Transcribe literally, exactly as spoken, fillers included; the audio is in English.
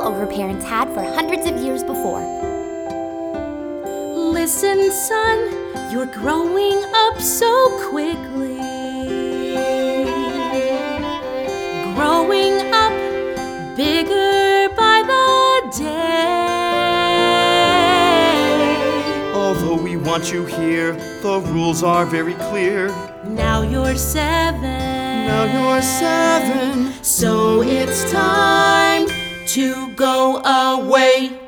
over parents had for hundreds of years before. Listen, son, you're growing up so quickly. Growing up bigger by the day. Although we want you here, the rules are very clear. Now you're seven. Now you're seven. So it's time to go away.